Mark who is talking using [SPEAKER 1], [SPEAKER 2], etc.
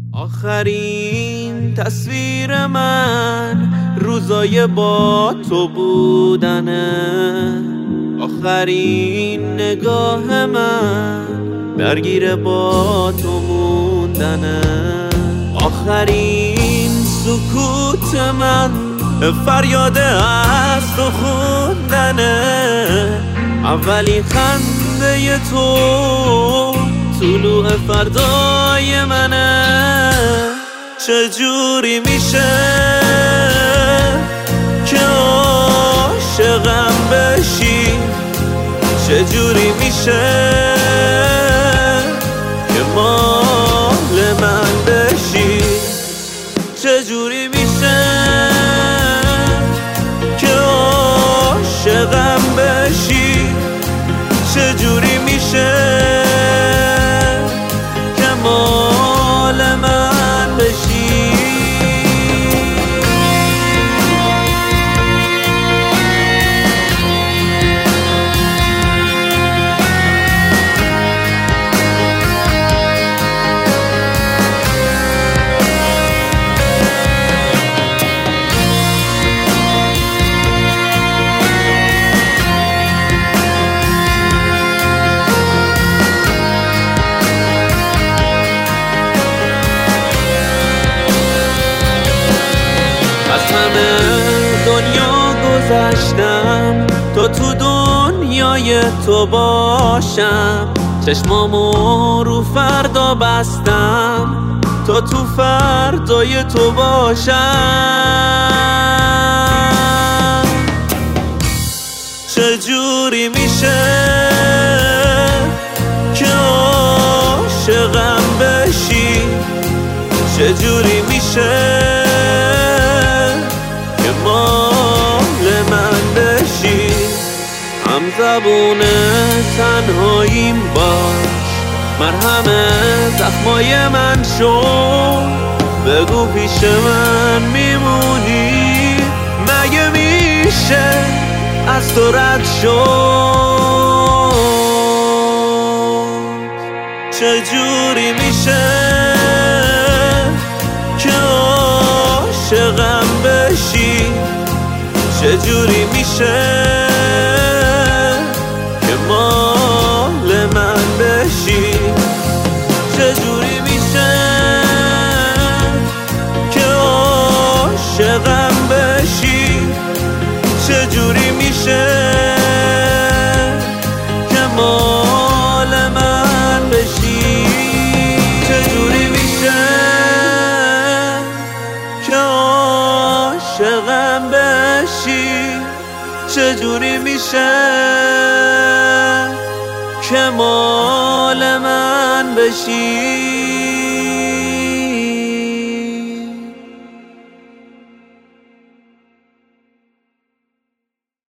[SPEAKER 1] آخرین تصویر من روزای با تو بودنه، آخرین نگاه من درگیر با تو موندنه، آخرین سکوت من فریاد از تو خوندنه، اولین خنده تو طلوع فردای منه. چجوری میشه که عاشقم بشی؟ چجوری میشه که مال من بشی؟ چجوری میشه که عاشقم بشی؟ چجوری میشه که مال من بشی؟ از همه دنیا گذشتم تا تو دنیای تو باشم، چشمامو رو فردا بستم تا تو فردای تو باشم. چجوری میشه که عاشقم بشی؟ چجوری میشه که مال من بشی؟ همزبون تنهاییم باش، مرهم زخمای من شو، بگو پیش من میمونی؟ مگه میشه از تو رد شد؟ چجوری میشه که عاشقم بشی؟ چجوری میشه که مال من بشی؟ چجوری میشه که عاشقم بشی؟ چجوری میشه که مال من بشی؟ چجوری میشه که عاشقم بشی؟ چجوری میشه که مال من بشی؟